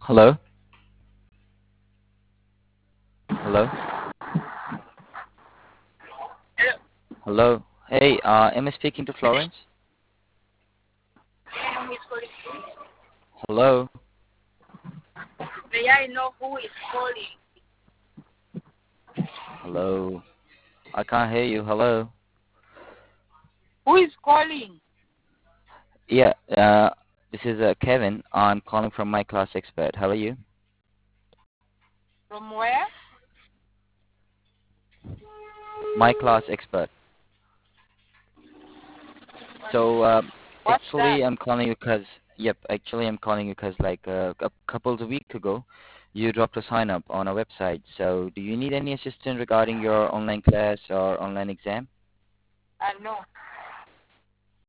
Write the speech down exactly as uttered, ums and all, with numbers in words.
Hello? Hello? Hello. Hello? Hey, uh, am I speaking to Florence? May I know who is calling? Hello? May I know who is calling? Hello? I can't hear you. Hello? Who is calling? Yeah, uh, this is uh, Kevin. I'm calling from My Class Expert. How are you? From where? My Class Expert. So, uh, What's that? actually, I'm calling you because, yep, actually, I'm calling you because, like, uh, a couple of weeks ago, you dropped a sign up on our website. So, do you need any assistance regarding your online class or online exam? Uh, no.